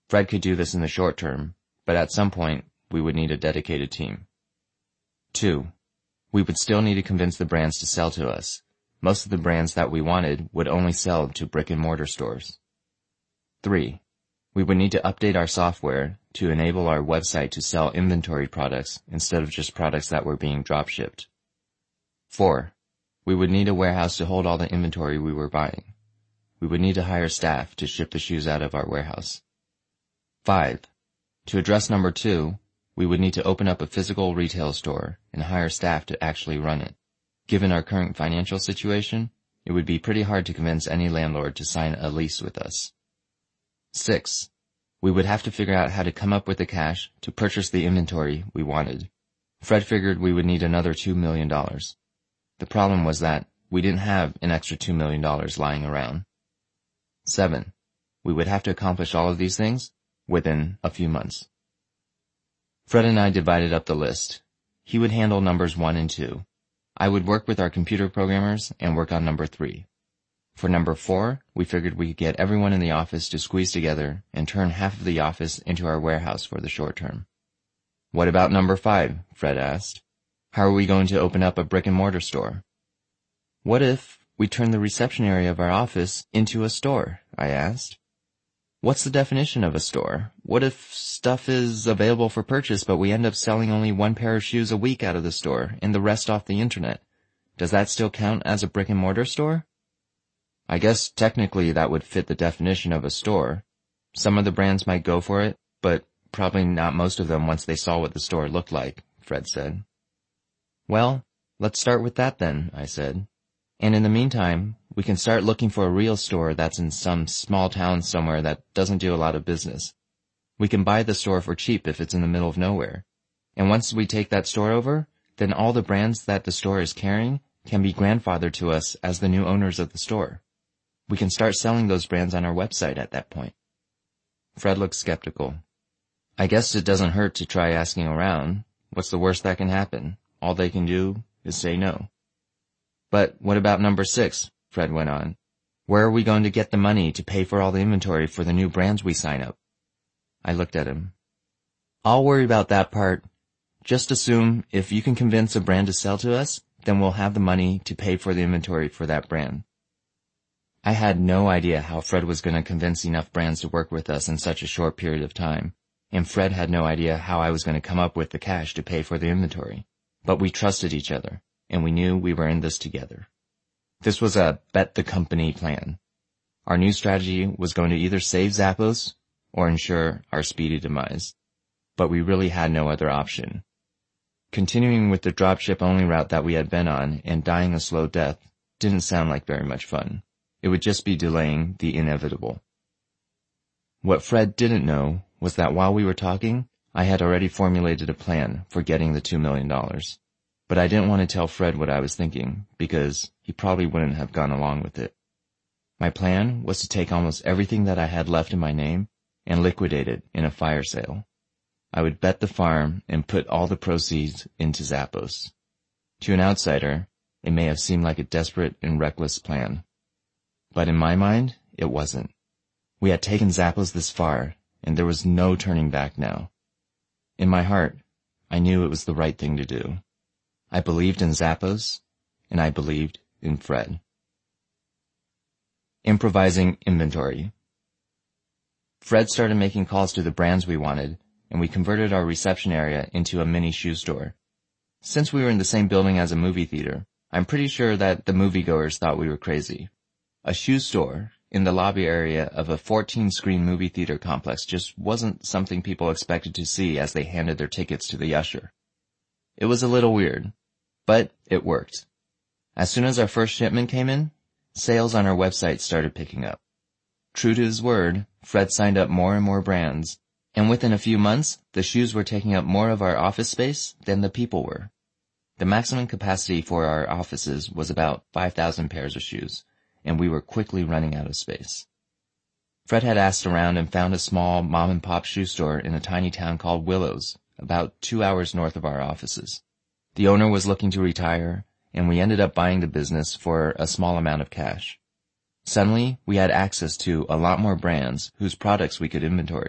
Fred could do this in the short term, but at some point, we would need a dedicated team. 2. We would still need to convince the brands to sell to us. Most of the brands that we wanted would only sell to brick-and-mortar stores. 3. We would need to update our software to enable our website to sell inventory products instead of just products that were being drop-shipped. 4. We would need a warehouse to hold all the inventory we were buying. We would need to hire staff to ship the shoes out of our warehouse. 5. To address number 2, we would need to open up a physical retail store and hire staff to actually run it. Given our current financial situation, it would be pretty hard to convince any landlord to sign a lease with us. 6. We would have to figure out how to come up with the cash to purchase the inventory we wanted. Fred figured we would need another $2 million. The problem was that we didn't have an extra $2 million lying around. 7. We would have to accomplish all of these things within a few months. Fred and I divided up the list. He would handle numbers 1 and 2. I would work with our computer programmers and work on number 3. For number 4, we figured we could get everyone in the office to squeeze together and turn half of the office into our warehouse for the short term. What about number 5? Fred asked. How are we going to open up a brick-and-mortar store? What if we turn the reception area of our office into a store? I asked. What's the definition of a store? What if stuff is available for purchase, but we end up selling only 1 pair of shoes a week out of the store and the rest off the internet? Does that still count as a brick-and-mortar store? I guess technically that would fit the definition of a store. Some of the brands might go for it, but probably not most of them once they saw what the store looked like, Fred said. Well, let's start with that then, I said. And in the meantime, we can start looking for a real store that's in some small town somewhere that doesn't do a lot of business. We can buy the store for cheap if it's in the middle of nowhere. And once we take that store over, then all the brands that the store is carrying can be grandfathered to us as the new owners of the store. We can start selling those brands on our website at that point. Fred looked skeptical. I guess it doesn't hurt to try asking around. What's the worst that can happen? All they can do is say no. But what about number 6? Fred went on. Where are we going to get the money to pay for all the inventory for the new brands we sign up? I looked at him. I'll worry about that part. Just assume if you can convince a brand to sell to us, then we'll have the money to pay for the inventory for that brand. I had no idea how Fred was going to convince enough brands to work with us in such a short period of time, and Fred had no idea how I was going to come up with the cash to pay for the inventory. But we trusted each other, and we knew we were in this together. This was a bet the company plan. Our new strategy was going to either save Zappos or ensure our speedy demise. But we really had no other option. Continuing with the dropship-only route that we had been on and dying a slow death didn't sound like very much fun. It would just be delaying the inevitable. What Fred didn't know was that while we were talking, I had already formulated a plan for getting the $2 million. But I didn't want to tell Fred what I was thinking, because he probably wouldn't have gone along with it. My plan was to take almost everything that I had left in my name and liquidate it in a fire sale. I would bet the farm and put all the proceeds into Zappos. To an outsider, it may have seemed like a desperate and reckless plan. But in my mind, it wasn't. We had taken Zappos this far, and there was no turning back now. In my heart, I knew it was the right thing to do. I believed in Zappos, and I believed in Fred. Improvising inventory. Fred started making calls to the brands we wanted, and we converted our reception area into a mini shoe store. Since we were in the same building as a movie theater, I'm pretty sure that the moviegoers thought we were crazy. A shoe store in the lobby area of a 14-screen movie theater complex just wasn't something people expected to see as they handed their tickets to the usher. It was a little weird, but it worked. As soon as our first shipment came in, sales on our website started picking up. True to his word, Fred signed up more and more brands, and within a few months, the shoes were taking up more of our office space than the people were. The maximum capacity for our offices was about 5,000 pairs of shoes, and we were quickly running out of space. Fred had asked around and found a small mom-and-pop shoe store in a tiny town called Willows, about 2 hours north of our offices. The owner was looking to retire, and we ended up buying the business for a small amount of cash. Suddenly, we had access to a lot more brands whose products we could inventory,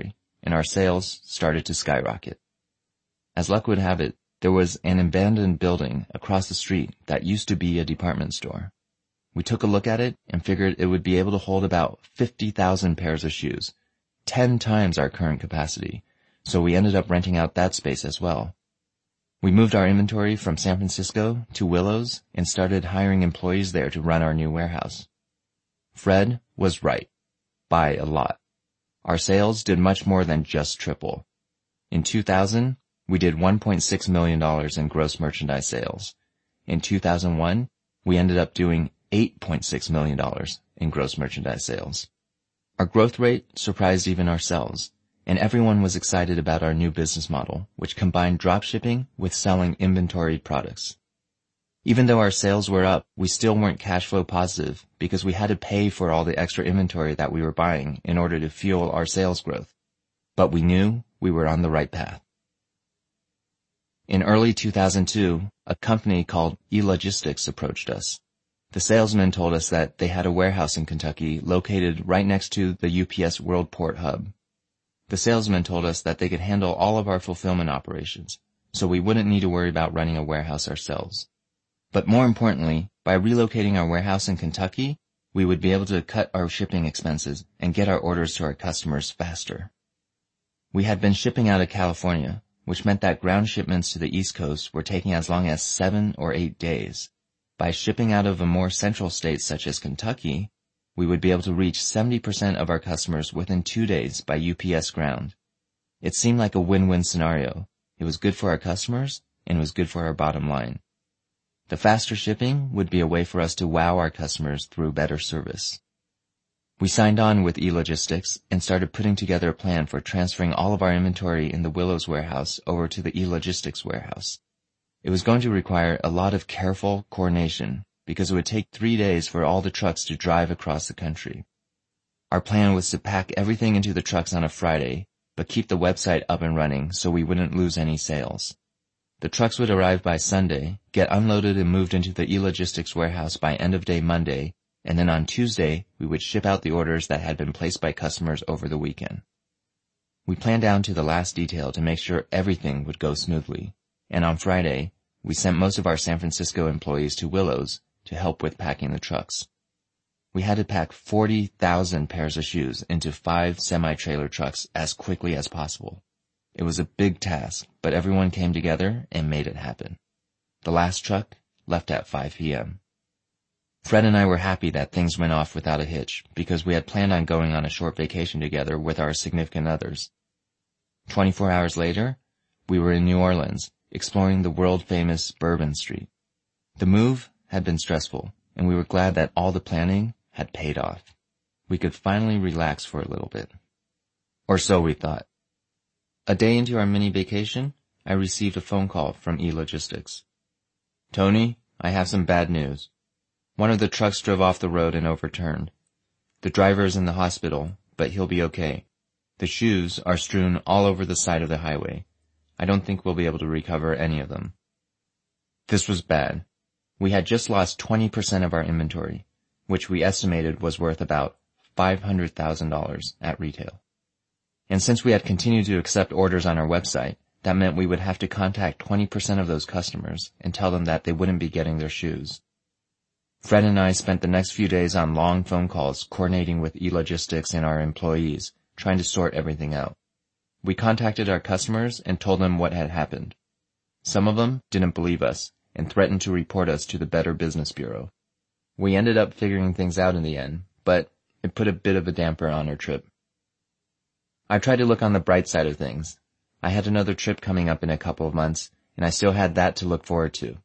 and our sales started to skyrocket. As luck would have it, there was an abandoned building across the street that used to be a department store. We took a look at it and figured it would be able to hold about 50,000 pairs of shoes, 10 times our current capacity, so we ended up renting out that space as well. We moved our inventory from San Francisco to Willows and started hiring employees there to run our new warehouse. Fred was right, by a lot. Our sales did much more than just triple. In 2000, we did $1.6 million in gross merchandise sales. In 2001, we ended up doing $8.6 million in gross merchandise sales. Our growth rate surprised even ourselves, and everyone was excited about our new business model, which combined dropshipping with selling inventoried products. Even though our sales were up, we still weren't cash flow positive because we had to pay for all the extra inventory that we were buying in order to fuel our sales growth. But we knew we were on the right path. In early 2002, a company called eLogistics approached us. The salesman told us that they had a warehouse in Kentucky located right next to the UPS Worldport hub. The salesman told us that they could handle all of our fulfillment operations, so we wouldn't need to worry about running a warehouse ourselves. But more importantly, by relocating our warehouse in Kentucky, we would be able to cut our shipping expenses and get our orders to our customers faster. We had been shipping out of California, which meant that ground shipments to the East Coast were taking as long as 7 or 8 days. By shipping out of a more central state such as Kentucky, we would be able to reach 70% of our customers within 2 days by UPS ground. It seemed like a win-win scenario. It was good for our customers, and it was good for our bottom line. The faster shipping would be a way for us to wow our customers through better service. We signed on with eLogistics and started putting together a plan for transferring all of our inventory in the Willows warehouse over to the eLogistics warehouse. It was going to require a lot of careful coordination because it would take 3 days for all the trucks to drive across the country. Our plan was to pack everything into the trucks on a Friday, but keep the website up and running so we wouldn't lose any sales. The trucks would arrive by Sunday, get unloaded and moved into the eLogistics warehouse by end of day Monday, and then on Tuesday, we would ship out the orders that had been placed by customers over the weekend. We planned down to the last detail to make sure everything would go smoothly, and on Friday, we sent most of our San Francisco employees to Willows to help with packing the trucks. We had to pack 40,000 pairs of shoes into 5 semi-trailer trucks as quickly as possible. It was a big task, but everyone came together and made it happen. The last truck left at 5 p.m. Fred and I were happy that things went off without a hitch because we had planned on going on a short vacation together with our significant others. 24 hours later, we were in New Orleans, exploring the world-famous Bourbon Street. The move had been stressful, and we were glad that all the planning had paid off. We could finally relax for a little bit. Or so we thought. A day into our mini vacation, I received a phone call from eLogistics. "Tony, I have some bad news. One of the trucks drove off the road and overturned. The driver is in the hospital, but he'll be okay. The shoes are strewn all over the side of the highway. I don't think we'll be able to recover any of them." This was bad. We had just lost 20% of our inventory, which we estimated was worth about $500,000 at retail. And since we had continued to accept orders on our website, that meant we would have to contact 20% of those customers and tell them that they wouldn't be getting their shoes. Fred and I spent the next few days on long phone calls coordinating with eLogistics and our employees, trying to sort everything out. We contacted our customers and told them what had happened. Some of them didn't believe us and threatened to report us to the Better Business Bureau. We ended up figuring things out in the end, but it put a bit of a damper on our trip. I tried to look on the bright side of things. I had another trip coming up in a couple of months, and I still had that to look forward to.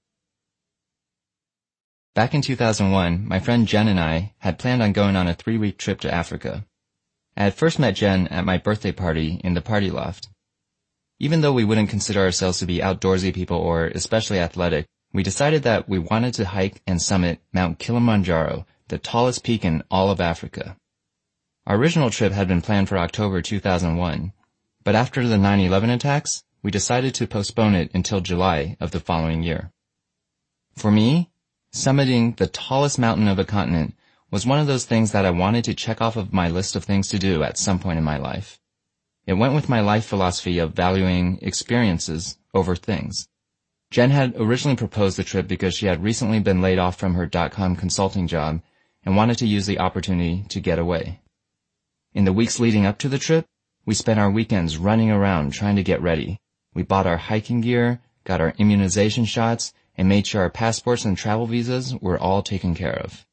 Back in 2001, my friend Jen and I had planned on going on a 3-week trip to Africa. I had first met Jen at my birthday party in the party loft. Even though we wouldn't consider ourselves to be outdoorsy people or especially athletic, we decided that we wanted to hike and summit Mount Kilimanjaro, the tallest peak in all of Africa. Our original trip had been planned for October 2001, but after the 9/11 attacks, we decided to postpone it until July of the following year. For me, summiting the tallest mountain of a continent was one of those things that I wanted to check off of my list of things to do at some point in my life. It went with my life philosophy of valuing experiences over things. Jen had originally proposed the trip because she had recently been laid off from her .com consulting job and wanted to use the opportunity to get away. In the weeks leading up to the trip, we spent our weekends running around trying to get ready. We bought our hiking gear, got our immunization shots, and made sure our passports and travel visas were all taken care of.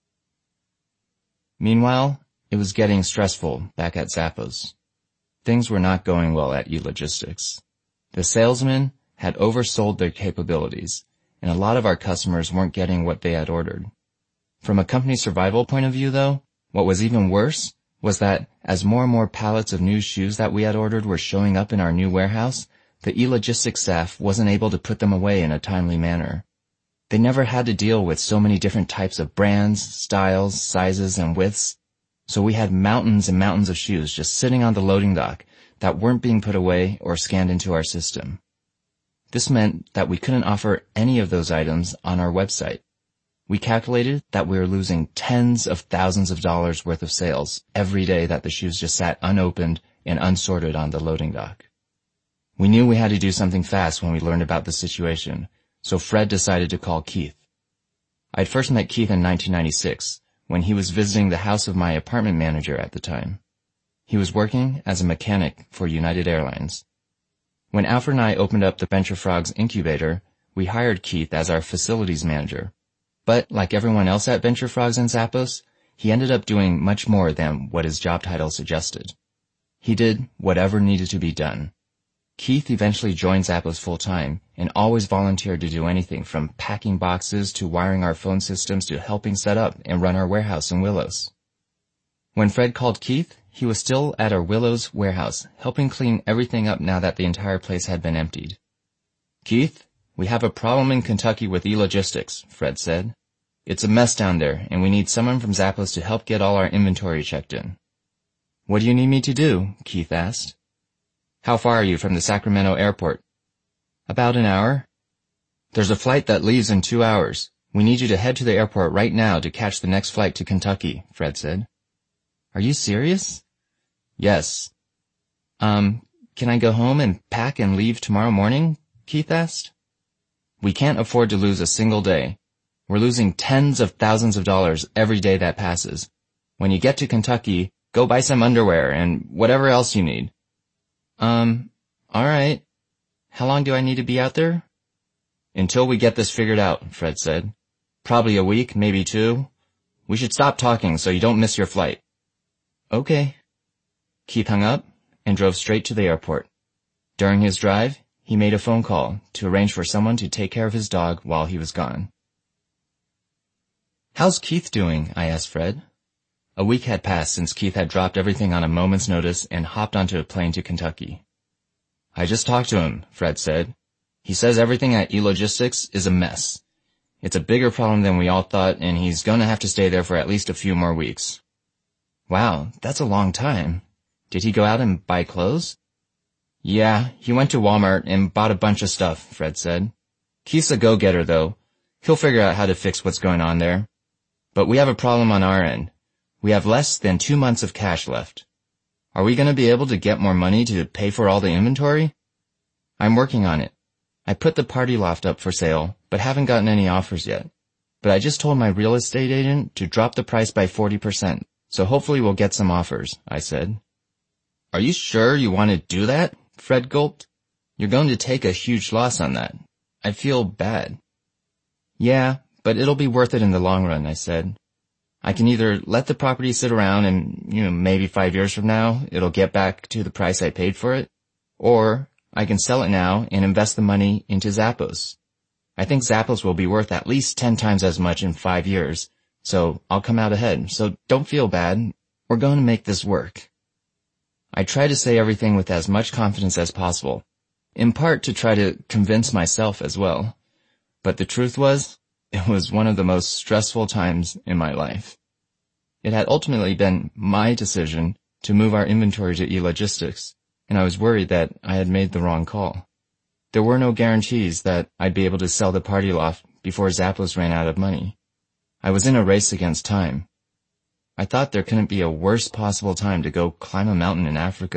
Meanwhile, it was getting stressful back at Zappos. Things were not going well at eLogistics. The salesmen had oversold their capabilities, and a lot of our customers weren't getting what they had ordered. From a company survival point of view, though, what was even worse was that as more and more pallets of new shoes that we had ordered were showing up in our new warehouse, the eLogistics staff wasn't able to put them away in a timely manner. They never had to deal with so many different types of brands, styles, sizes, and widths, so we had mountains and mountains of shoes just sitting on the loading dock that weren't being put away or scanned into our system. This meant that we couldn't offer any of those items on our website. We calculated that we were losing tens of thousands of dollars worth of sales every day that the shoes just sat unopened and unsorted on the loading dock. We knew we had to do something fast when we learned about the situation, so Fred decided to call Keith. I'd first met Keith in 1996, when he was visiting the house of my apartment manager at the time. He was working as a mechanic for United Airlines. When Alfred and I opened up the Venture Frogs incubator, we hired Keith as our facilities manager. But like everyone else at Venture Frogs and Zappos, he ended up doing much more than what his job title suggested. He did whatever needed to be done. Keith eventually joined Zappos full-time and always volunteered to do anything from packing boxes to wiring our phone systems to helping set up and run our warehouse in Willows. When Fred called Keith, he was still at our Willows warehouse, helping clean everything up now that the entire place had been emptied. "Keith, we have a problem in Kentucky with eLogistics," Fred said. "It's a mess down there, and we need someone from Zappos to help get all our inventory checked in." "What do you need me to do?" Keith asked. "How far are you from the Sacramento airport?" "About an hour." "There's a flight that leaves in 2 hours. We need you to head to the airport right now to catch the next flight to Kentucky," Fred said. "Are you serious?" "Yes." Can I go home and pack and leave tomorrow morning?" Keith asked. "We can't afford to lose a single day. We're losing tens of thousands of dollars every day that passes. When you get to Kentucky, go buy some underwear and whatever else you need." All right. How long do I need to be out there?" "Until we get this figured out," Fred said. "Probably a week, maybe 2. We should stop talking so you don't miss your flight." "Okay." Keith hung up and drove straight to the airport. During his drive, he made a phone call to arrange for someone to take care of his dog while he was gone. "How's Keith doing?" I asked Fred. A week had passed since Keith had dropped everything on a moment's notice and hopped onto a plane to Kentucky. "I just talked to him," Fred said. "He says everything at eLogistics is a mess. It's a bigger problem than we all thought, and he's going to have to stay there for at least a few more weeks." "Wow, that's a long time. Did he go out and buy clothes?" "Yeah, he went to Walmart and bought a bunch of stuff," Fred said. "Keith's a go-getter, though. He'll figure out how to fix what's going on there. But we have a problem on our end. We have less than 2 months of cash left. Are we going to be able to get more money to pay for all the inventory?" "I'm working on it. I put the party loft up for sale, but haven't gotten any offers yet. But I just told my real estate agent to drop the price by 40%, so hopefully we'll get some offers," I said. "Are you sure you want to do that?" Fred gulped. "You're going to take a huge loss on that. I feel bad." "Yeah, but it'll be worth it in the long run," I said. "I can either let the property sit around and, maybe 5 years from now, it'll get back to the price I paid for it, or I can sell it now and invest the money into Zappos. I think Zappos will be worth at least 10 times as much in 5 years, so I'll come out ahead, so don't feel bad. We're going to make this work." I tried to say everything with as much confidence as possible, in part to try to convince myself as well. But the truth was, it was one of the most stressful times in my life. It had ultimately been my decision to move our inventory to eLogistics, and I was worried that I had made the wrong call. There were no guarantees that I'd be able to sell the party loft before Zappos ran out of money. I was in a race against time. I thought there couldn't be a worse possible time to go climb a mountain in Africa,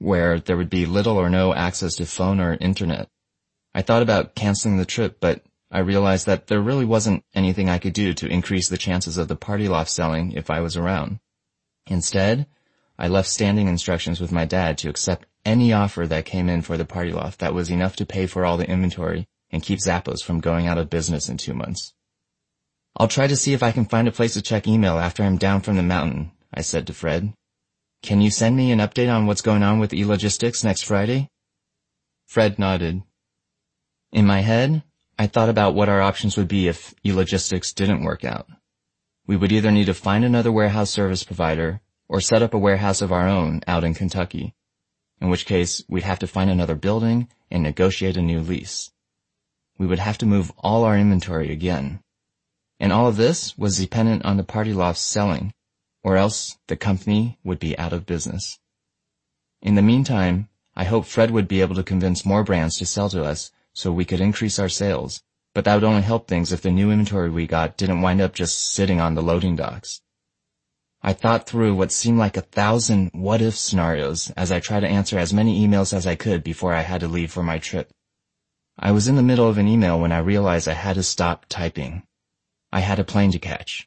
where there would be little or no access to phone or internet. I thought about canceling the trip, but I realized that there really wasn't anything I could do to increase the chances of the party loft selling if I was around. Instead, I left standing instructions with my dad to accept any offer that came in for the party loft that was enough to pay for all the inventory and keep Zappos from going out of business in 2 months. "I'll try to see if I can find a place to check email after I'm down from the mountain," I said to Fred. "Can you send me an update on what's going on with eLogistics next Friday?" Fred nodded. In my head, I thought about what our options would be if eLogistics didn't work out. We would either need to find another warehouse service provider or set up a warehouse of our own out in Kentucky, in which case we'd have to find another building and negotiate a new lease. We would have to move all our inventory again. And all of this was dependent on the party loft selling, or else the company would be out of business. In the meantime, I hoped Fred would be able to convince more brands to sell to us so we could increase our sales, but that would only help things if the new inventory we got didn't wind up just sitting on the loading docks. I thought through what seemed like 1,000 what-if scenarios as I tried to answer as many emails as I could before I had to leave for my trip. I was in the middle of an email when I realized I had to stop typing. I had a plane to catch.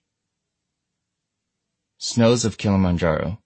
Snows of Kilimanjaro.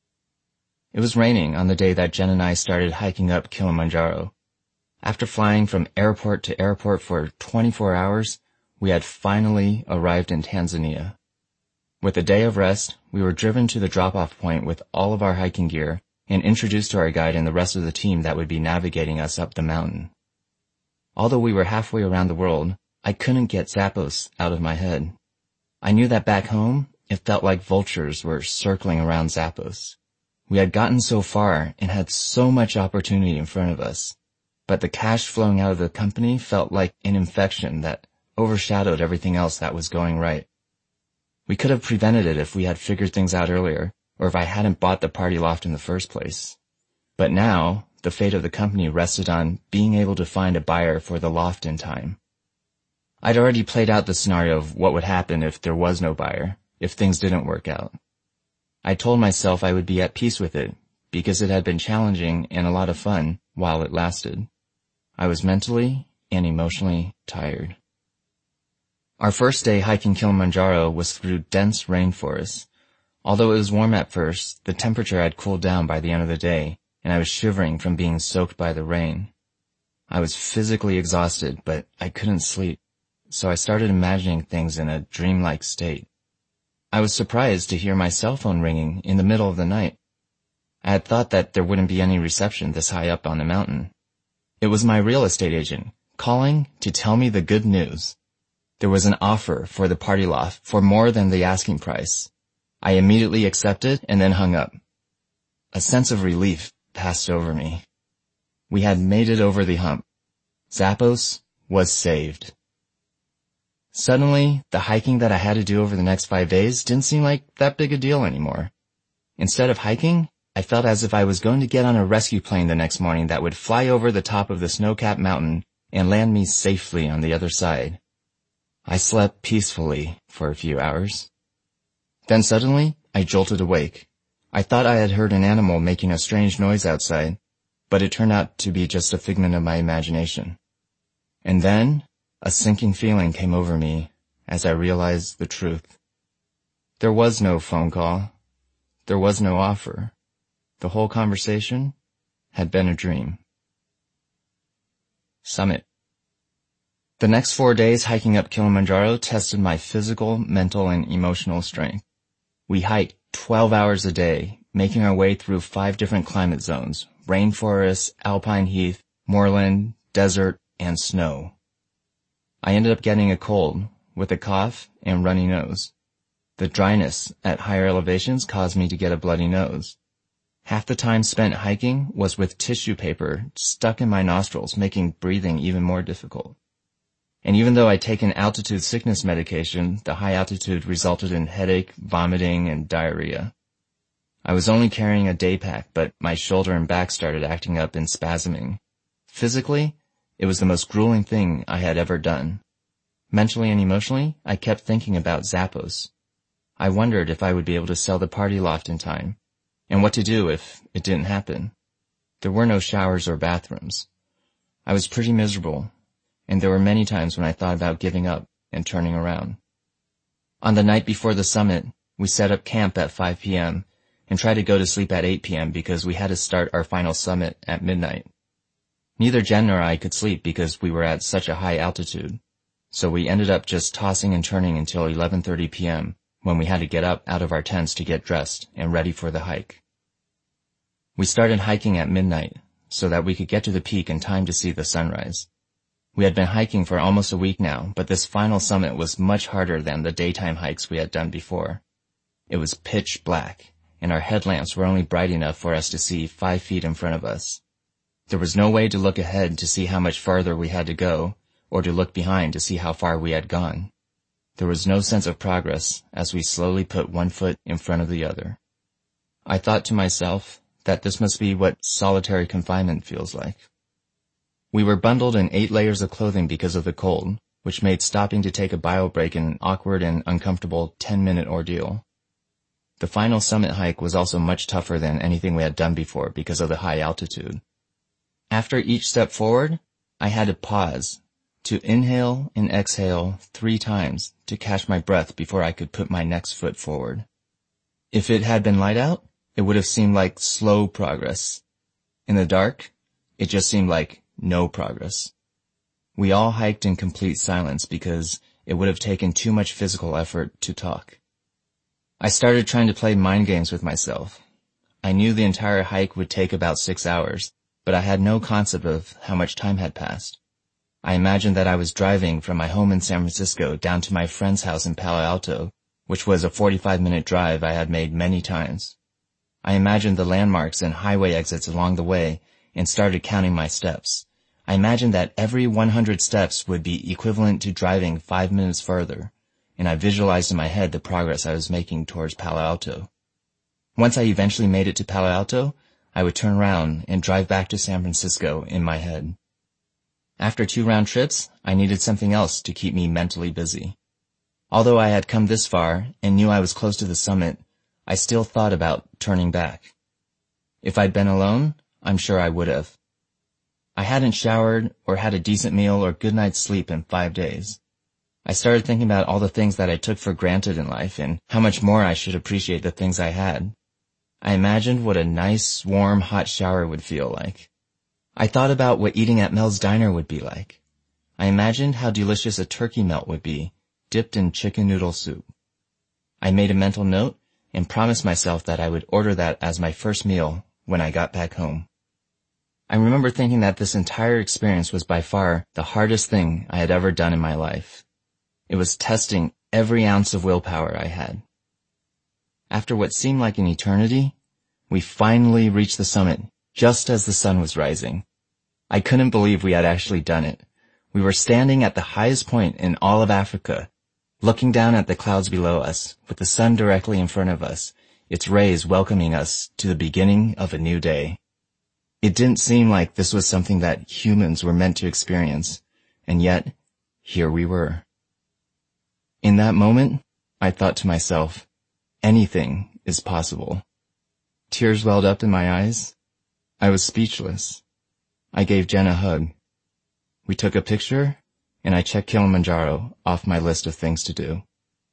It was raining on the day that Jen and I started hiking up Kilimanjaro. After flying from airport to airport for 24 hours, we had finally arrived in Tanzania. With a day of rest, we were driven to the drop-off point with all of our hiking gear and introduced to our guide and the rest of the team that would be navigating us up the mountain. Although we were halfway around the world, I couldn't get Zappos out of my head. I knew that back home, it felt like vultures were circling around Zappos. We had gotten so far and had so much opportunity in front of us, but the cash flowing out of the company felt like an infection that overshadowed everything else that was going right. We could have prevented it if we had figured things out earlier, or if I hadn't bought the party loft in the first place. But now, the fate of the company rested on being able to find a buyer for the loft in time. I'd already played out the scenario of what would happen if there was no buyer, if things didn't work out. I told myself I would be at peace with it, because it had been challenging and a lot of fun while it lasted. I was mentally and emotionally tired. Our first day hiking Kilimanjaro was through dense rainforests. Although it was warm at first, the temperature had cooled down by the end of the day, and I was shivering from being soaked by the rain. I was physically exhausted, but I couldn't sleep, so I started imagining things in a dreamlike state. I was surprised to hear my cell phone ringing in the middle of the night. I had thought that there wouldn't be any reception this high up on the mountain. It was my real estate agent, calling to tell me the good news. There was an offer for the party loft for more than the asking price. I immediately accepted and then hung up. A sense of relief passed over me. We had made it over the hump. Zappos was saved. Suddenly, the hiking that I had to do over the next 5 days didn't seem like that big a deal anymore. Instead of hiking, I felt as if I was going to get on a rescue plane the next morning that would fly over the top of the snow-capped mountain and land me safely on the other side. I slept peacefully for a few hours. Then suddenly, I jolted awake. I thought I had heard an animal making a strange noise outside, but it turned out to be just a figment of my imagination. And then, a sinking feeling came over me as I realized the truth. There was no phone call. There was no offer. The whole conversation had been a dream. Summit. The next 4 days hiking up Kilimanjaro tested my physical, mental, and emotional strength. We hiked 12 hours a day, making our way through 5 different climate zones: rainforest, alpine heath, moorland, desert, and snow. I ended up getting a cold, with a cough and runny nose. The dryness at higher elevations caused me to get a bloody nose. Half the time spent hiking was with tissue paper stuck in my nostrils, making breathing even more difficult. And even though I'd taken altitude sickness medication, the high altitude resulted in headache, vomiting, and diarrhea. I was only carrying a day pack, but my shoulder and back started acting up and spasming. Physically, it was the most grueling thing I had ever done. Mentally and emotionally, I kept thinking about Zappos. I wondered if I would be able to sell the party loft in time, and what to do if it didn't happen. There were no showers or bathrooms. I was pretty miserable, and there were many times when I thought about giving up and turning around. On the night before the summit, we set up camp at 5 p.m. and tried to go to sleep at 8 p.m. because we had to start our final summit at midnight. Neither Jen nor I could sleep because we were at such a high altitude, so we ended up just tossing and turning until 11:30 p.m. when we had to get up out of our tents to get dressed and ready for the hike. We started hiking at midnight so that we could get to the peak in time to see the sunrise. We had been hiking for almost a week now, but this final summit was much harder than the daytime hikes we had done before. It was pitch black, and our headlamps were only bright enough for us to see 5 feet in front of us. There was no way to look ahead to see how much farther we had to go, or to look behind to see how far we had gone. There was no sense of progress as we slowly put one foot in front of the other. I thought to myself that this must be what solitary confinement feels like. We were bundled in 8 layers of clothing because of the cold, which made stopping to take a bio break an awkward and uncomfortable 10-minute ordeal. The final summit hike was also much tougher than anything we had done before because of the high altitude. After each step forward, I had to pause, to inhale and exhale 3 times to catch my breath before I could put my next foot forward. If it had been light out, it would have seemed like slow progress. In the dark, it just seemed like no progress. We all hiked in complete silence because it would have taken too much physical effort to talk. I started trying to play mind games with myself. I knew the entire hike would take about 6 hours, but I had no concept of how much time had passed. I imagined that I was driving from my home in San Francisco down to my friend's house in Palo Alto, which was a 45-minute drive I had made many times. I imagined the landmarks and highway exits along the way and started counting my steps. I imagined that every 100 steps would be equivalent to driving 5 minutes further, and I visualized in my head the progress I was making towards Palo Alto. Once I eventually made it to Palo Alto, I would turn around and drive back to San Francisco in my head. After 2 round trips, I needed something else to keep me mentally busy. Although I had come this far and knew I was close to the summit, I still thought about turning back. If I'd been alone, I'm sure I would have. I hadn't showered or had a decent meal or good night's sleep in 5 days. I started thinking about all the things that I took for granted in life and how much more I should appreciate the things I had. I imagined what a nice, warm, hot shower would feel like. I thought about what eating at Mel's Diner would be like. I imagined how delicious a turkey melt would be, dipped in chicken noodle soup. I made a mental note and promised myself that I would order that as my first meal when I got back home. I remember thinking that this entire experience was by far the hardest thing I had ever done in my life. It was testing every ounce of willpower I had. After what seemed like an eternity, we finally reached the summit just as the sun was rising. I couldn't believe we had actually done it. We were standing at the highest point in all of Africa, looking down at the clouds below us, with the sun directly in front of us, its rays welcoming us to the beginning of a new day. It didn't seem like this was something that humans were meant to experience, and yet, here we were. In that moment, I thought to myself, anything is possible. Tears welled up in my eyes. I was speechless. I gave Jen a hug. We took a picture, and I checked Kilimanjaro off my list of things to do.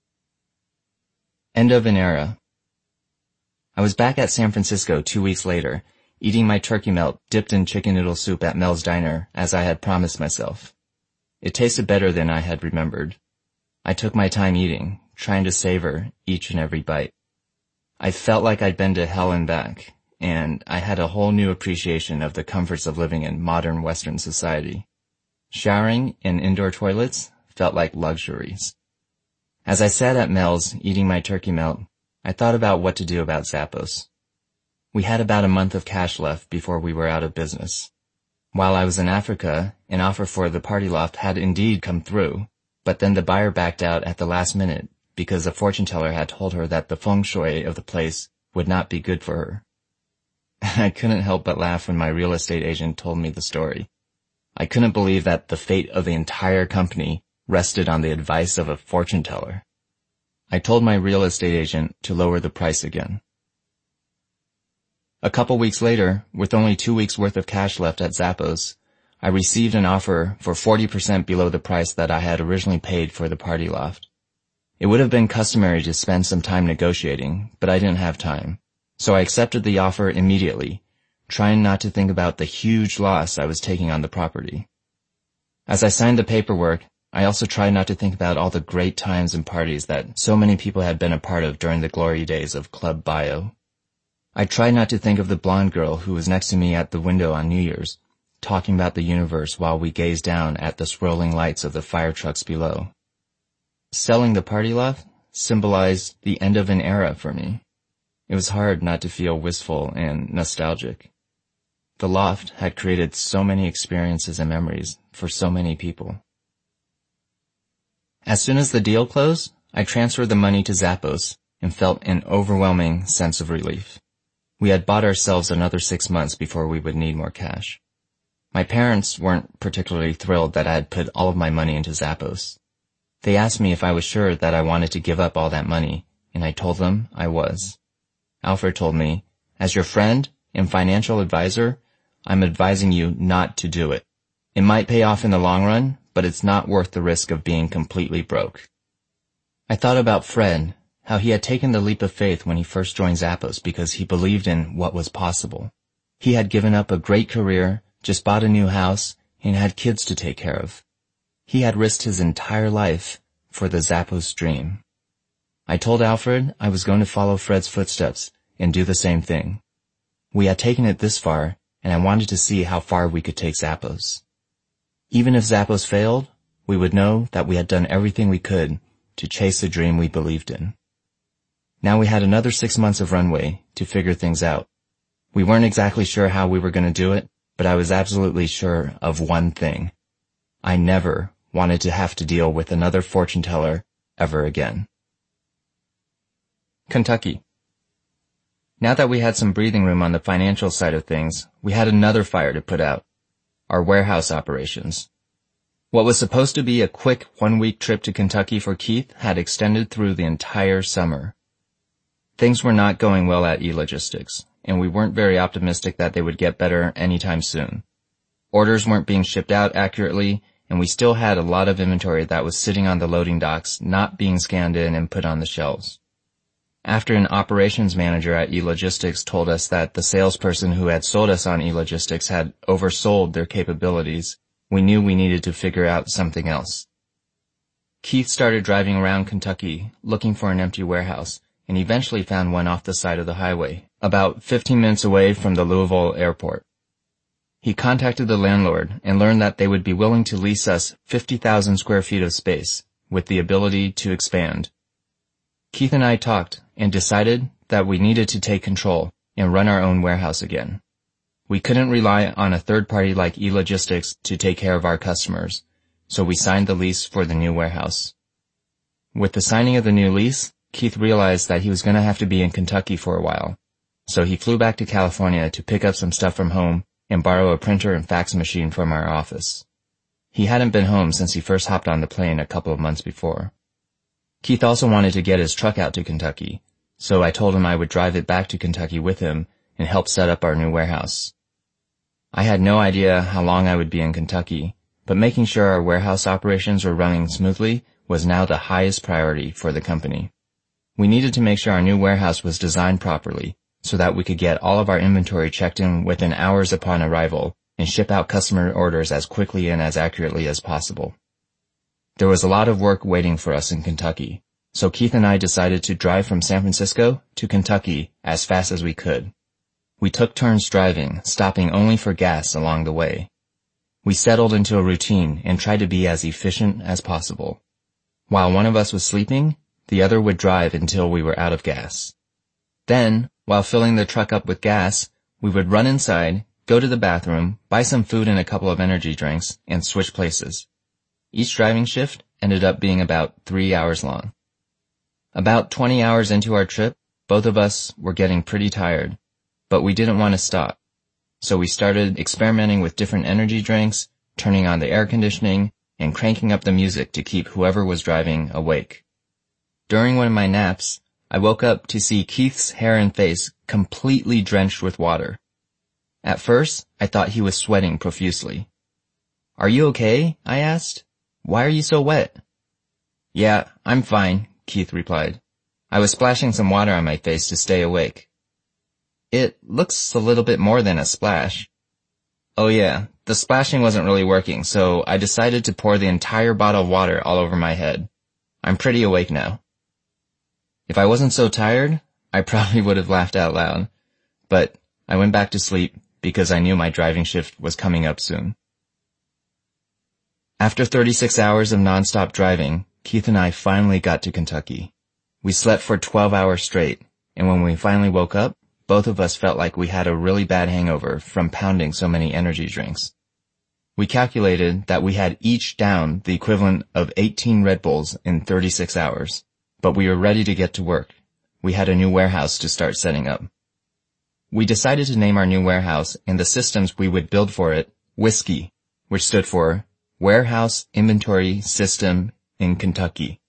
End of an era. I was back at San Francisco 2 weeks later, eating my turkey melt dipped in chicken noodle soup at Mel's Diner as I had promised myself. It tasted better than I had remembered. I took my time eating, trying to savor each and every bite. I felt like I'd been to hell and back, and I had a whole new appreciation of the comforts of living in modern Western society. Showering in indoor toilets felt like luxuries. As I sat at Mel's eating my turkey melt, I thought about what to do about Zappos. We had about a month of cash left before we were out of business. While I was in Africa, an offer for the party loft had indeed come through, but then the buyer backed out at the last minute because a fortune teller had told her that the feng shui of the place would not be good for her. I couldn't help but laugh when my real estate agent told me the story. I couldn't believe that the fate of the entire company rested on the advice of a fortune teller. I told my real estate agent to lower the price again. A couple weeks later, with only 2 weeks worth of cash left at Zappos, I received an offer for 40% below the price that I had originally paid for the party loft. It would have been customary to spend some time negotiating, but I didn't have time, so I accepted the offer immediately, trying not to think about the huge loss I was taking on the property. As I signed the paperwork, I also tried not to think about all the great times and parties that so many people had been a part of during the glory days of Club Bio. I tried not to think of the blonde girl who was next to me at the window on New Year's, talking about the universe while we gazed down at the swirling lights of the fire trucks below. Selling the party loft symbolized the end of an era for me. It was hard not to feel wistful and nostalgic. The loft had created so many experiences and memories for so many people. As soon as the deal closed, I transferred the money to Zappos and felt an overwhelming sense of relief. We had bought ourselves another 6 months before we would need more cash. My parents weren't particularly thrilled that I had put all of my money into Zappos. They asked me if I was sure that I wanted to give up all that money, and I told them I was. Alfred told me, "As your friend and financial advisor, I'm advising you not to do it. It might pay off in the long run, but it's not worth the risk of being completely broke." I thought about Fred, how he had taken the leap of faith when he first joined Zappos because he believed in what was possible. He had given up a great career, just bought a new house, and had kids to take care of. He had risked his entire life for the Zappos dream. I told Alfred I was going to follow Fred's footsteps and do the same thing. We had taken it this far, and I wanted to see how far we could take Zappos. Even if Zappos failed, we would know that we had done everything we could to chase the dream we believed in. Now we had another 6 months of runway to figure things out. We weren't exactly sure how we were going to do it, but I was absolutely sure of one thing. I never wanted to have to deal with another fortune teller ever again. Kentucky. Now that we had some breathing room on the financial side of things, we had another fire to put out: our warehouse operations. What was supposed to be a quick 1-week trip to Kentucky for Keith had extended through the entire summer. Things were not going well at E-Logistics, and we weren't very optimistic that they would get better anytime soon. Orders weren't being shipped out accurately, and we still had a lot of inventory that was sitting on the loading docks, not being scanned in and put on the shelves. After an operations manager at E-Logistics told us that the salesperson who had sold us on E-Logistics had oversold their capabilities, we knew we needed to figure out something else. Keith started driving around Kentucky looking for an empty warehouse, and eventually found one off the side of the highway, about 15 minutes away from the Louisville airport. He contacted the landlord and learned that they would be willing to lease us 50,000 square feet of space, with the ability to expand. Keith and I talked and decided that we needed to take control and run our own warehouse again. We couldn't rely on a third party like E-Logistics to take care of our customers, so we signed the lease for the new warehouse. With the signing of the new lease, Keith realized that he was going to have to be in Kentucky for a while, so he flew back to California to pick up some stuff from home and borrow a printer and fax machine from our office. He hadn't been home since he first hopped on the plane a couple of months before. Keith also wanted to get his truck out to Kentucky, so I told him I would drive it back to Kentucky with him and help set up our new warehouse. I had no idea how long I would be in Kentucky, but making sure our warehouse operations were running smoothly was now the highest priority for the company. We needed to make sure our new warehouse was designed properly so that we could get all of our inventory checked in within hours upon arrival and ship out customer orders as quickly and as accurately as possible. There was a lot of work waiting for us in Kentucky, so Keith and I decided to drive from San Francisco to Kentucky as fast as we could. We took turns driving, stopping only for gas along the way. We settled into a routine and tried to be as efficient as possible. While one of us was sleeping, the other would drive until we were out of gas. Then, while filling the truck up with gas, we would run inside, go to the bathroom, buy some food and a couple of energy drinks, and switch places. Each driving shift ended up being about 3 hours long. About 20 hours into our trip, both of us were getting pretty tired, but we didn't want to stop. So we started experimenting with different energy drinks, turning on the air conditioning, and cranking up the music to keep whoever was driving awake. During one of my naps, I woke up to see Keith's hair and face completely drenched with water. At first, I thought he was sweating profusely. "Are you okay?" I asked. "Why are you so wet?" "Yeah, I'm fine," Keith replied. "I was splashing some water on my face to stay awake." "It looks a little bit more than a splash." "Oh yeah, the splashing wasn't really working, so I decided to pour the entire bottle of water all over my head. I'm pretty awake now." If I wasn't so tired, I probably would have laughed out loud, but I went back to sleep because I knew my driving shift was coming up soon. After 36 hours of nonstop driving, Keith and I finally got to Kentucky. We slept for 12 hours straight, and when we finally woke up, both of us felt like we had a really bad hangover from pounding so many energy drinks. We calculated that we had each downed the equivalent of 18 Red Bulls in 36 hours, but we were ready to get to work. We had a new warehouse to start setting up. We decided to name our new warehouse and the systems we would build for it WISKY, which stood for Warehouse Inventory System in Kentucky.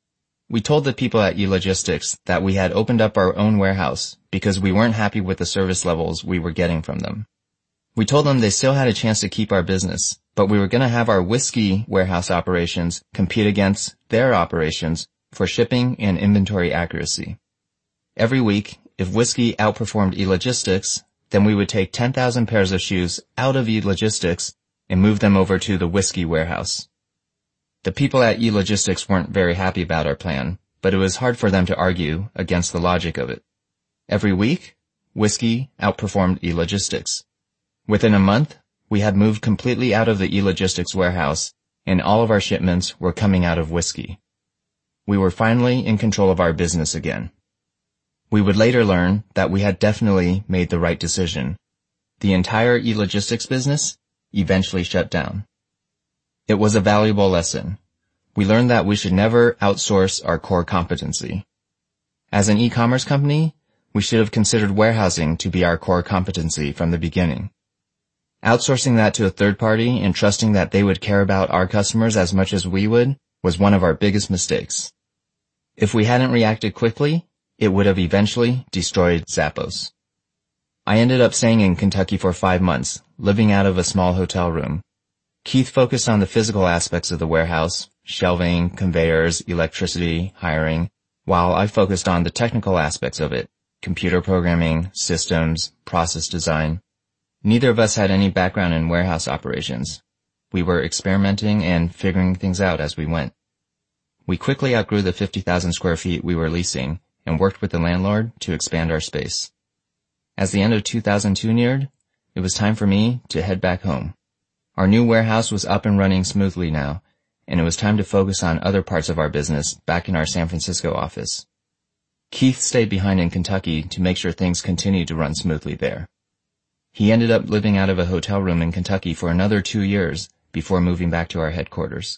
We told the people at eLogistics that we had opened up our own warehouse because we weren't happy with the service levels we were getting from them. We told them they still had a chance to keep our business, but we were going to have our WISKY warehouse operations compete against their operations for shipping and inventory accuracy. Every week, if WISKY outperformed eLogistics, then we would take 10,000 pairs of shoes out of eLogistics and move them over to the WISKY warehouse. The people at eLogistics weren't very happy about our plan, but it was hard for them to argue against the logic of it. Every week, WISKY outperformed eLogistics. Within a month, we had moved completely out of the eLogistics warehouse, and all of our shipments were coming out of WISKY. We were finally in control of our business again. We would later learn that we had definitely made the right decision. The entire eLogistics business eventually shut down. It was a valuable lesson. We learned that we should never outsource our core competency. As an e-commerce company, we should have considered warehousing to be our core competency from the beginning. Outsourcing that to a third party and trusting that they would care about our customers as much as we would was one of our biggest mistakes. If we hadn't reacted quickly, it would have eventually destroyed Zappos. I ended up staying in Kentucky for 5 months, living out of a small hotel room. Keith focused on the physical aspects of the warehouse, shelving, conveyors, electricity, hiring, while I focused on the technical aspects of it, computer programming, systems, process design. Neither of us had any background in warehouse operations. We were experimenting and figuring things out as we went. We quickly outgrew the 50,000 square feet we were leasing and worked with the landlord to expand our space. As the end of 2002 neared, it was time for me to head back home. Our new warehouse was up and running smoothly now, and it was time to focus on other parts of our business back in our San Francisco office. Keith stayed behind in Kentucky to make sure things continued to run smoothly there. He ended up living out of a hotel room in Kentucky for another 2 years before moving back to our headquarters.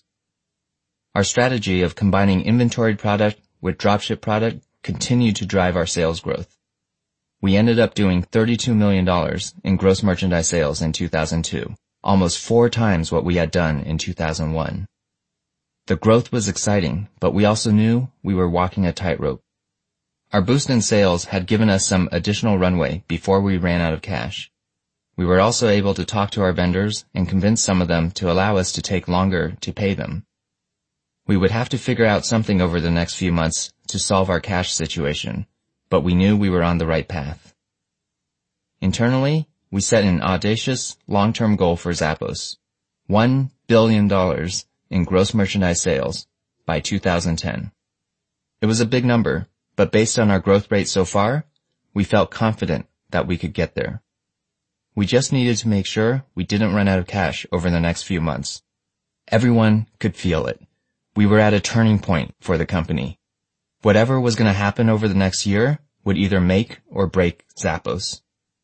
Our strategy of combining inventoried product with dropship product continued to drive our sales growth. We ended up doing $32 million in gross merchandise sales in 2002, almost 4 times what we had done in 2001. The growth was exciting, but we also knew we were walking a tightrope. Our boost in sales had given us some additional runway before we ran out of cash. We were also able to talk to our vendors and convince some of them to allow us to take longer to pay them. We would have to figure out something over the next few months to solve our cash situation, but we knew we were on the right path. Internally, we set an audacious long-term goal for Zappos, $1 billion in gross merchandise sales by 2010. It was a big number, but based on our growth rate so far, we felt confident that we could get there. We just needed to make sure we didn't run out of cash over the next few months. Everyone could feel it. We were at a turning point for the company. Whatever was going to happen over the next year would either make or break Zappos.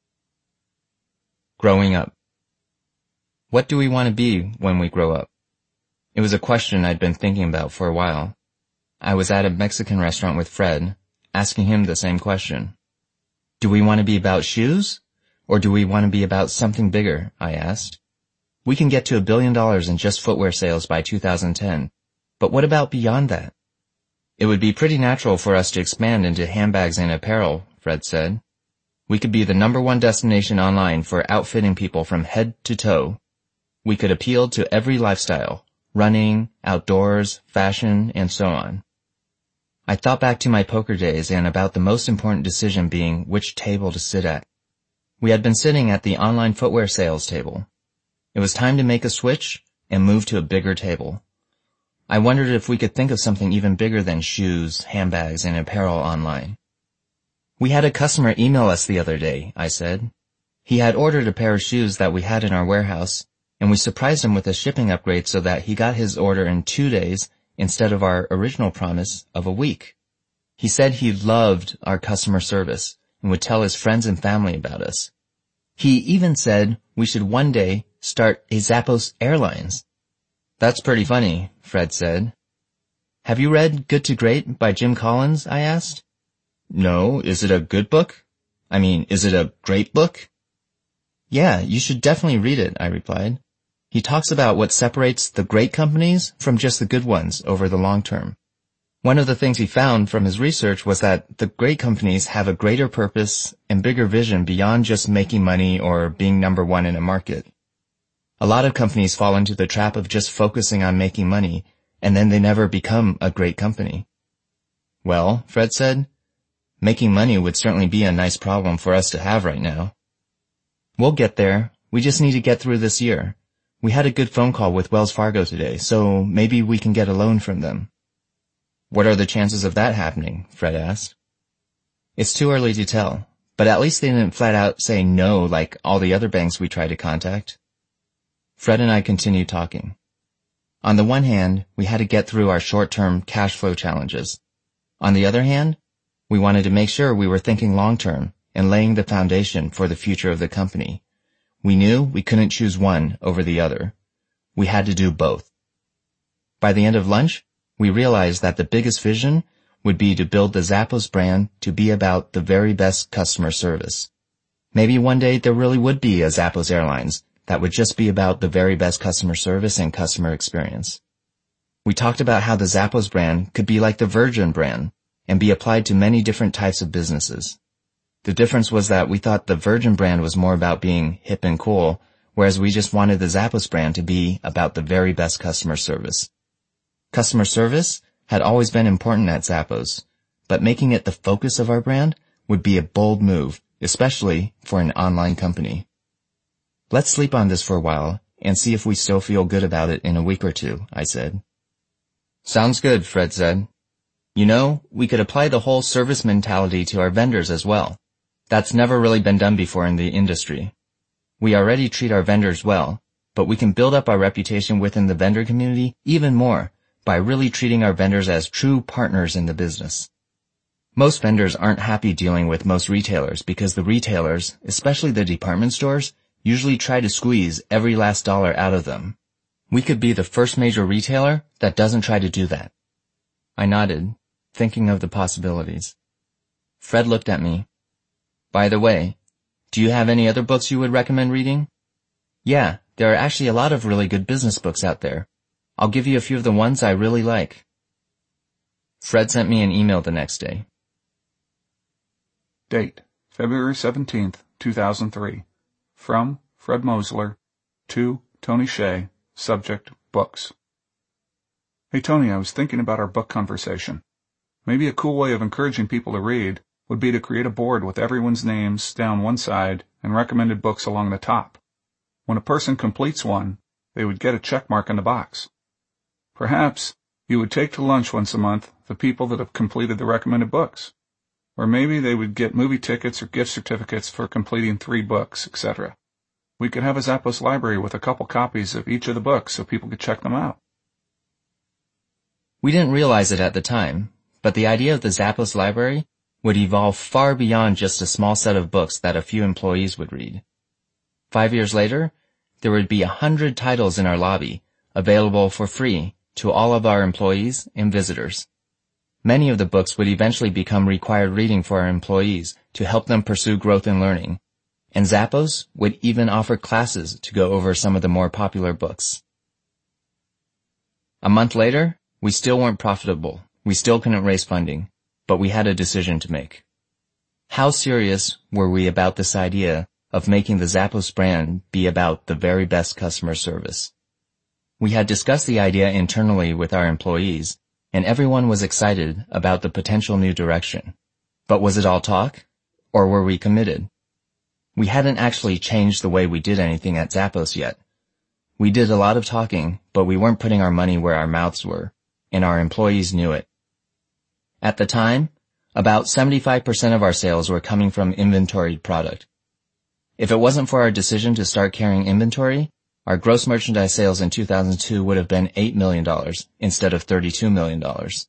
Growing up. What do we want to be when we grow up? It was a question I'd been thinking about for a while. I was at a Mexican restaurant with Fred, asking him the same question. Do we want to be about shoes? Or do we want to be about something bigger? I asked. We can get to $1 billion in just footwear sales by 2010, but what about beyond that? It would be pretty natural for us to expand into handbags and apparel, Fred said. We could be the #1 destination online for outfitting people from head to toe. We could appeal to every lifestyle, running, outdoors, fashion, and so on. I thought back to my poker days and about the most important decision being which table to sit at. We had been sitting at the online footwear sales table. It was time to make a switch and move to a bigger table. I wondered if we could think of something even bigger than shoes, handbags, and apparel online. We had a customer email us the other day, I said. He had ordered a pair of shoes that we had in our warehouse, and we surprised him with a shipping upgrade so that he got his order in 2 days instead of our original promise of a week. He said he loved our customer service and would tell his friends and family about us. He even said we should one day start a Zappos Airlines. That's pretty funny, Fred said. Have you read Good to Great by Jim Collins? I asked. No, is it a good book? I mean, is it a great book? Yeah, you should definitely read it, I replied. He talks about what separates the great companies from just the good ones over the long term. One of the things he found from his research was that the great companies have a greater purpose and bigger vision beyond just making money or being #1 in a market. A lot of companies fall into the trap of just focusing on making money, and then they never become a great company. Well, Fred said, making money would certainly be a nice problem for us to have right now. We'll get there. We just need to get through this year. We had a good phone call with Wells Fargo today, so maybe we can get a loan from them. What are the chances of that happening? Fred asked. It's too early to tell, but at least they didn't flat out say no like all the other banks we tried to contact. Fred and I continued talking. On the one hand, we had to get through our short-term cash flow challenges. On the other hand, we wanted to make sure we were thinking long-term and laying the foundation for the future of the company. We knew we couldn't choose one over the other. We had to do both. By the end of lunch, we realized that the biggest vision would be to build the Zappos brand to be about the very best customer service. Maybe one day there really would be a Zappos Airlines that would just be about the very best customer service and customer experience. We talked about how the Zappos brand could be like the Virgin brand and be applied to many different types of businesses. The difference was that we thought the Virgin brand was more about being hip and cool, whereas we just wanted the Zappos brand to be about the very best customer service. Customer service had always been important at Zappos, but making it the focus of our brand would be a bold move, especially for an online company. Let's sleep on this for a while and see if we still feel good about it in a week or two, I said. Sounds good, Fred said. You know, we could apply the whole service mentality to our vendors as well. That's never really been done before in the industry. We already treat our vendors well, but we can build up our reputation within the vendor community even more by really treating our vendors as true partners in the business. Most vendors aren't happy dealing with most retailers because the retailers, especially the department stores, usually try to squeeze every last dollar out of them. We could be the first major retailer that doesn't try to do that. I nodded, thinking of the possibilities. Fred looked at me. By the way, do you have any other books you would recommend reading? Yeah, there are actually a lot of really good business books out there. I'll give you a few of the ones I really like. Fred sent me an email the next day. Date, February 17th, 2003. From Fred Mosler to Tony Shea. Subject, books. Hey Tony, I was thinking about our book conversation. Maybe a cool way of encouraging people to read would be to create a board with everyone's names down one side and recommended books along the top. When a person completes one, they would get a check mark in the box. Perhaps you would take to lunch once a month the people that have completed the recommended books. Or maybe they would get movie tickets or gift certificates for completing 3 books, etc. We could have a Zappos library with a couple copies of each of the books so people could check them out. We didn't realize it at the time, but the idea of the Zappos library would evolve far beyond just a small set of books that a few employees would read. 5 years later, there would be 100 titles in our lobby, available for free to all of our employees and visitors. Many of the books would eventually become required reading for our employees to help them pursue growth and learning, and Zappos would even offer classes to go over some of the more popular books. A month later, we still weren't profitable. We still couldn't raise funding, but we had a decision to make. How serious were we about this idea of making the Zappos brand be about the very best customer service? We had discussed the idea internally with our employees, and everyone was excited about the potential new direction. But was it all talk? Or were we committed? We hadn't actually changed the way we did anything at Zappos yet. We did a lot of talking, but we weren't putting our money where our mouths were, and our employees knew it. At the time, about 75% of our sales were coming from inventoried product. If it wasn't for our decision to start carrying inventory, our gross merchandise sales in 2002 would have been $8 million instead of $32 million.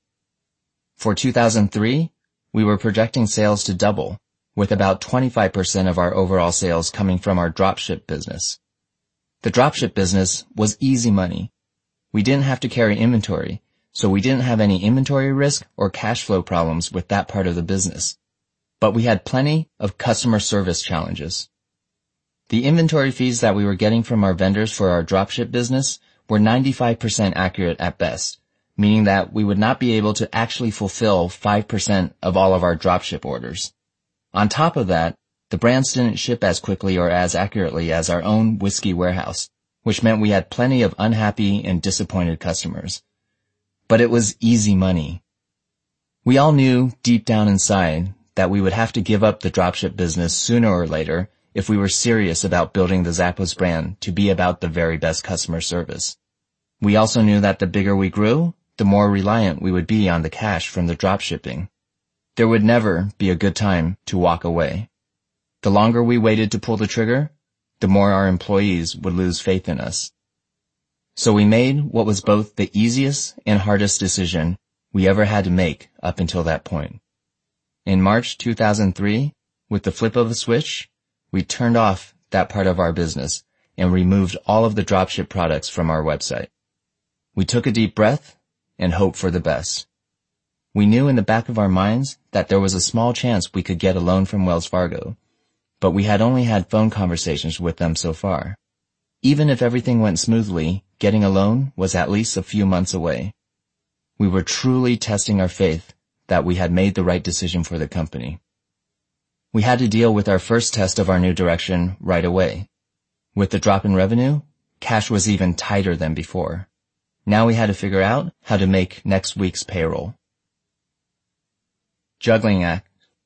For 2003, we were projecting sales to double, with about 25% of our overall sales coming from our dropship business. The dropship business was easy money. We didn't have to carry inventory, so we didn't have any inventory risk or cash flow problems with that part of the business. But we had plenty of customer service challenges. The inventory fees that we were getting from our vendors for our dropship business were 95% accurate at best, meaning that we would not be able to actually fulfill 5% of all of our dropship orders. On top of that, the brands didn't ship as quickly or as accurately as our own whiskey warehouse, which meant we had plenty of unhappy and disappointed customers. But it was easy money. We all knew deep down inside that we would have to give up the dropship business sooner or later if we were serious about building the Zappos brand to be about the very best customer service. We also knew that the bigger we grew, the more reliant we would be on the cash from the dropshipping. There would never be a good time to walk away. The longer we waited to pull the trigger, the more our employees would lose faith in us. So we made what was both the easiest and hardest decision we ever had to make up until that point. In March 2003, with the flip of a switch, we turned off that part of our business and removed all of the dropship products from our website. We took a deep breath and hoped for the best. We knew in the back of our minds that there was a small chance we could get a loan from Wells Fargo, but we had only had phone conversations with them so far. Even if everything went smoothly, getting a loan was at least a few months away. We were truly testing our faith that we had made the right decision for the company. We had to deal with our first test of our new direction right away. With the drop in revenue, cash was even tighter than before. Now we had to figure out how to make next week's payroll. Juggling act.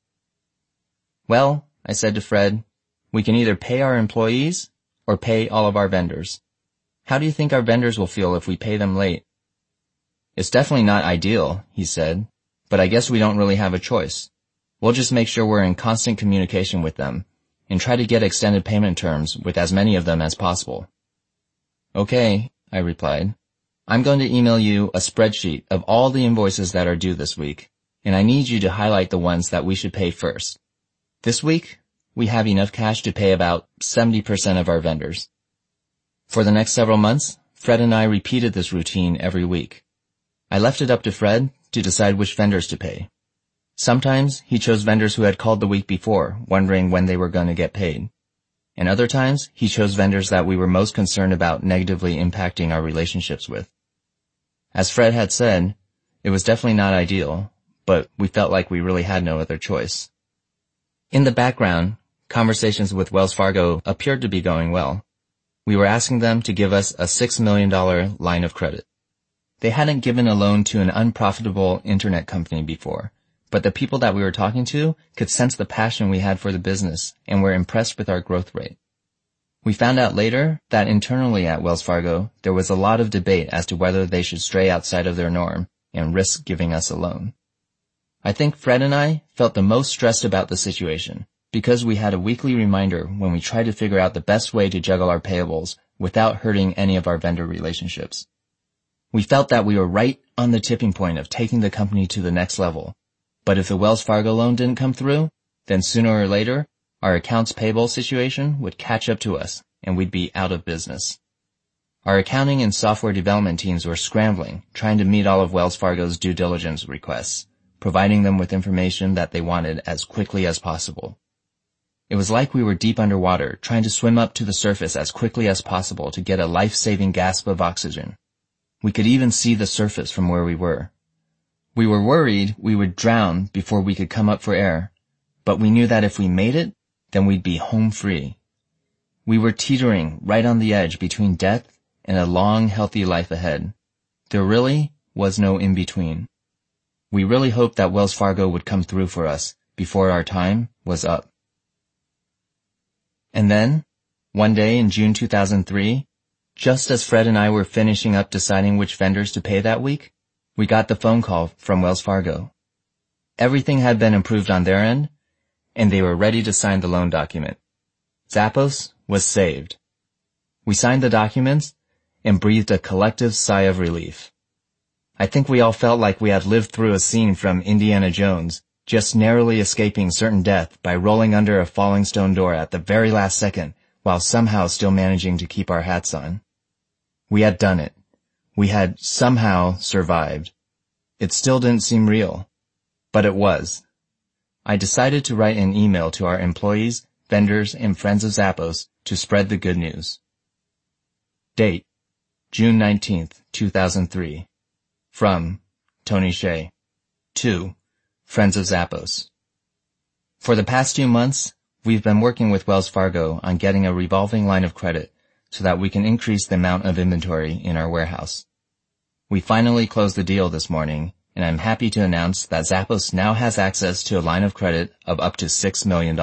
Well, I said to Fred, we can either pay our employees or pay all of our vendors. How do you think our vendors will feel if we pay them late? It's definitely not ideal, he said, but I guess we don't really have a choice. We'll just make sure we're in constant communication with them and try to get extended payment terms with as many of them as possible. Okay, I replied. I'm going to email you a spreadsheet of all the invoices that are due this week, and I need you to highlight the ones that we should pay first. This week, we have enough cash to pay about 70% of our vendors. For the next several months, Fred and I repeated this routine every week. I left it up to Fred to decide which vendors to pay. Sometimes he chose vendors who had called the week before, wondering when they were going to get paid. And other times, he chose vendors that we were most concerned about negatively impacting our relationships with. As Fred had said, it was definitely not ideal, but we felt like we really had no other choice. In the background, conversations with Wells Fargo appeared to be going well. We were asking them to give us a $6 million line of credit. They hadn't given a loan to an unprofitable internet company before, but the people that we were talking to could sense the passion we had for the business and were impressed with our growth rate. We found out later that internally at Wells Fargo, there was a lot of debate as to whether they should stray outside of their norm and risk giving us a loan. I think Fred and I felt the most stressed about the situation because we had a weekly reminder when we tried to figure out the best way to juggle our payables without hurting any of our vendor relationships. We felt that we were right on the tipping point of taking the company to the next level. But if the Wells Fargo loan didn't come through, then sooner or later, our accounts payable situation would catch up to us and we'd be out of business. Our accounting and software development teams were scrambling, trying to meet all of Wells Fargo's due diligence requests, providing them with information that they wanted as quickly as possible. It was like we were deep underwater, trying to swim up to the surface as quickly as possible to get a life-saving gasp of oxygen. We could even see the surface from where we were. We were worried we would drown before we could come up for air, but we knew that if we made it, then we'd be home free. We were teetering right on the edge between death and a long, healthy life ahead. There really was no in-between. We really hoped that Wells Fargo would come through for us before our time was up. And then, one day in June 2003, just as Fred and I were finishing up deciding which vendors to pay that week, we got the phone call from Wells Fargo. Everything had been improved on their end, and they were ready to sign the loan document. Zappos was saved. We signed the documents and breathed a collective sigh of relief. I think we all felt like we had lived through a scene from Indiana Jones, just narrowly escaping certain death by rolling under a falling stone door at the very last second while somehow still managing to keep our hats on. We had done it. We had somehow survived. It still didn't seem real, but it was. I decided to write an email to our employees, vendors, and friends of Zappos to spread the good news. Date: June 19th, 2003. From Tony Hsieh. To Friends of Zappos. For the past 2 months, we've been working with Wells Fargo on getting a revolving line of credit so that we can increase the amount of inventory in our warehouse. We finally closed the deal this morning, and I'm happy to announce that Zappos now has access to a line of credit of up to $6 million.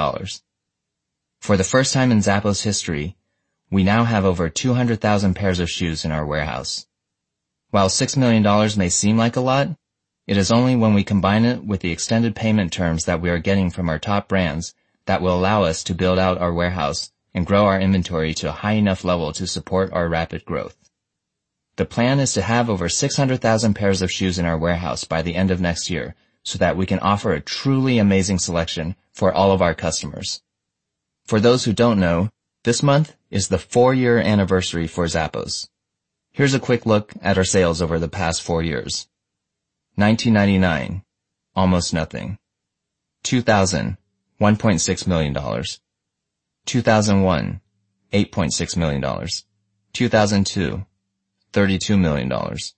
For the first time in Zappos history, we now have over 200,000 pairs of shoes in our warehouse. While $6 million may seem like a lot, it is only when we combine it with the extended payment terms that we are getting from our top brands that will allow us to build out our warehouse and grow our inventory to a high enough level to support our rapid growth. The plan is to have over 600,000 pairs of shoes in our warehouse by the end of next year so that we can offer a truly amazing selection for all of our customers. For those who don't know, this month is the 4-year anniversary for Zappos. Here's a quick look at our sales over the past 4 years. 1999, almost nothing. 2000, $1.6 million. 2001, $8.6 million. 2002, $32 million.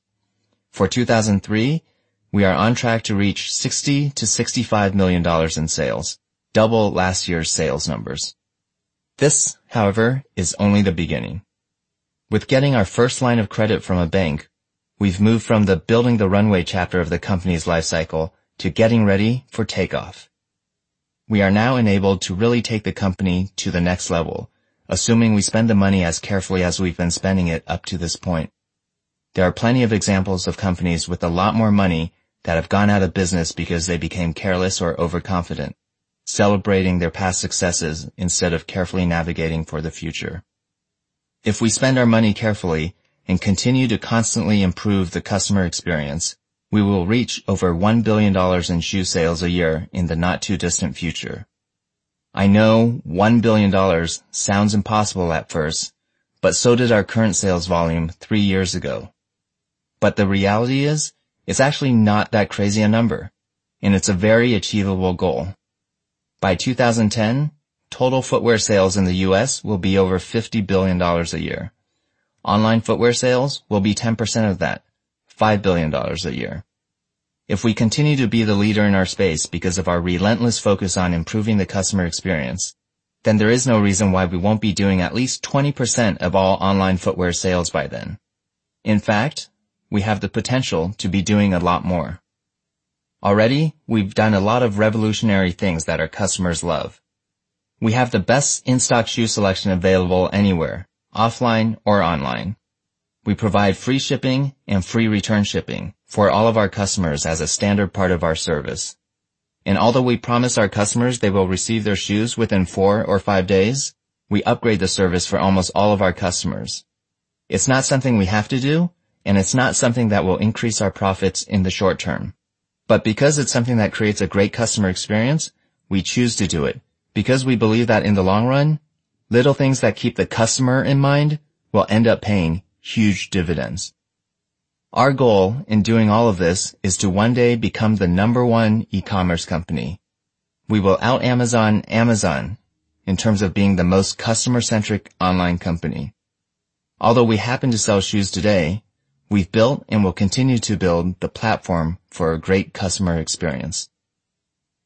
For 2003, we are on track to reach $60 to $65 million in sales, double last year's sales numbers. This, however, is only the beginning. With getting our first line of credit from a bank, we've moved from the building the runway chapter of the company's life cycle to getting ready for takeoff. We are now enabled to really take the company to the next level, assuming we spend the money as carefully as we've been spending it up to this point. There are plenty of examples of companies with a lot more money that have gone out of business because they became careless or overconfident, celebrating their past successes instead of carefully navigating for the future. If we spend our money carefully and continue to constantly improve the customer experience, we will reach over $1 billion in shoe sales a year in the not-too-distant future. I know $1 billion sounds impossible at first, but so did our current sales volume 3 years ago. But the reality is, it's actually not that crazy a number, and it's a very achievable goal. By 2010, total footwear sales in the U.S. will be over $50 billion a year. Online footwear sales will be 10% of that, $5 billion a year. If we continue to be the leader in our space because of our relentless focus on improving the customer experience, then there is no reason why we won't be doing at least 20% of all online footwear sales by then. In fact, we have the potential to be doing a lot more. Already, we've done a lot of revolutionary things that our customers love. We have the best in-stock shoe selection available anywhere, offline or online. We provide free shipping and free return shipping for all of our customers as a standard part of our service. And although we promise our customers they will receive their shoes within 4 or 5 days, we upgrade the service for almost all of our customers. It's not something we have to do, and it's not something that will increase our profits in the short term. But because it's something that creates a great customer experience, we choose to do it, because we believe that in the long run, little things that keep the customer in mind will end up paying huge dividends. Our goal in doing all of this is to one day become the #1 e-commerce company. We will out-Amazon Amazon in terms of being the most customer-centric online company. Although we happen to sell shoes today, we've built and will continue to build the platform for a great customer experience.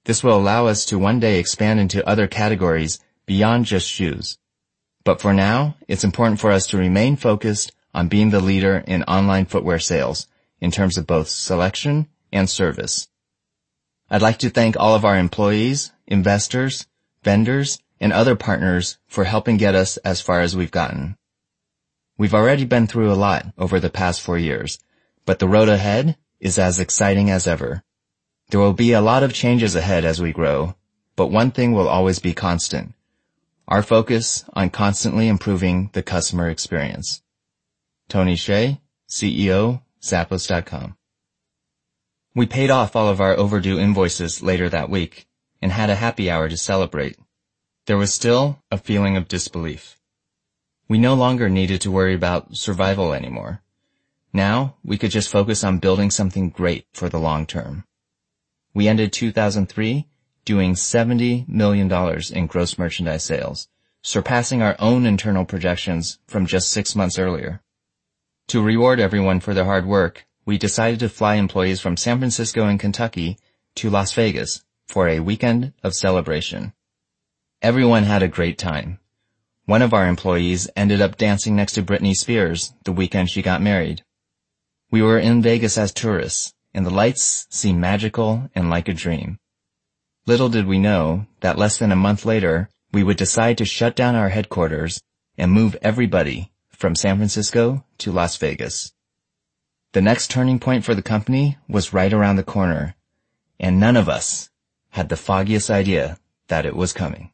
This will allow us to one day expand into other categories beyond just shoes. But for now, it's important for us to remain focused on being the leader in online footwear sales in terms of both selection and service. I'd like to thank all of our employees, investors, vendors, and other partners for helping get us as far as we've gotten. We've already been through a lot over the past 4 years, but the road ahead is as exciting as ever. There will be a lot of changes ahead as we grow, but one thing will always be constant: our focus on constantly improving the customer experience. Tony Hsieh, CEO, Zappos.com. We paid off all of our overdue invoices later that week and had a happy hour to celebrate. There was still a feeling of disbelief. We no longer needed to worry about survival anymore. Now we could just focus on building something great for the long term. We ended 2003 doing $70 million in gross merchandise sales, surpassing our own internal projections from just 6 months earlier. To reward everyone for their hard work, we decided to fly employees from San Francisco and Kentucky to Las Vegas for a weekend of celebration. Everyone had a great time. One of our employees ended up dancing next to Britney Spears the weekend she got married. We were in Vegas as tourists, and the lights seemed magical and like a dream. Little did we know that less than a month later, we would decide to shut down our headquarters and move everybody from San Francisco to Las Vegas. The next turning point for the company was right around the corner, and none of us had the foggiest idea that it was coming.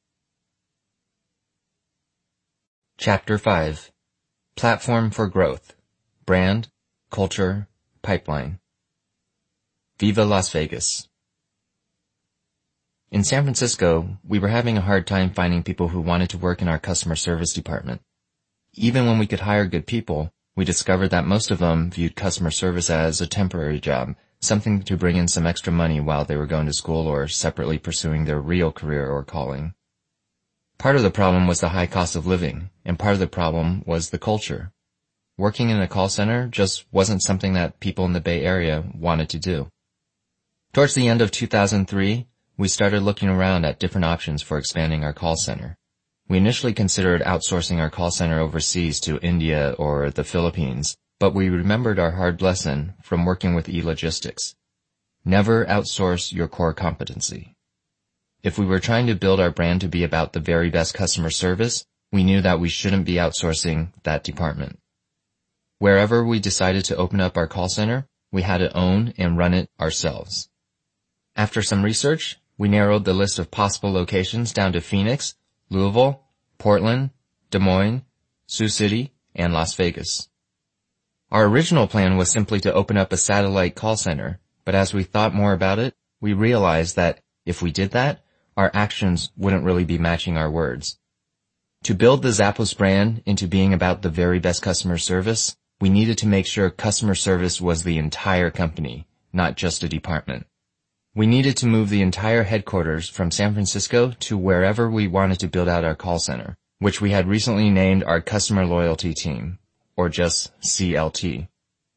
Chapter 5. Platform for Growth. Brand, Culture, Pipeline. Viva Las Vegas. In San Francisco, we were having a hard time finding people who wanted to work in our customer service department. Even when we could hire good people, we discovered that most of them viewed customer service as a temporary job, something to bring in some extra money while they were going to school or separately pursuing their real career or calling. Part of the problem was the high cost of living, and part of the problem was the culture. Working in a call center just wasn't something that people in the Bay Area wanted to do. Towards the end of 2003, we started looking around at different options for expanding our call center. We initially considered outsourcing our call center overseas to India or the Philippines, but we remembered our hard lesson from working with eLogistics. Never outsource your core competency. If we were trying to build our brand to be about the very best customer service, we knew that we shouldn't be outsourcing that department. Wherever we decided to open up our call center, we had to own and run it ourselves. After some research, we narrowed the list of possible locations down to Phoenix, Louisville, Portland, Des Moines, Sioux City, and Las Vegas. Our original plan was simply to open up a satellite call center, but as we thought more about it, we realized that if we did that, our actions wouldn't really be matching our words. To build the Zappos brand into being about the very best customer service, we needed to make sure customer service was the entire company, not just a department. We needed to move the entire headquarters from San Francisco to wherever we wanted to build out our call center, which we had recently named our Customer Loyalty Team, or just CLT.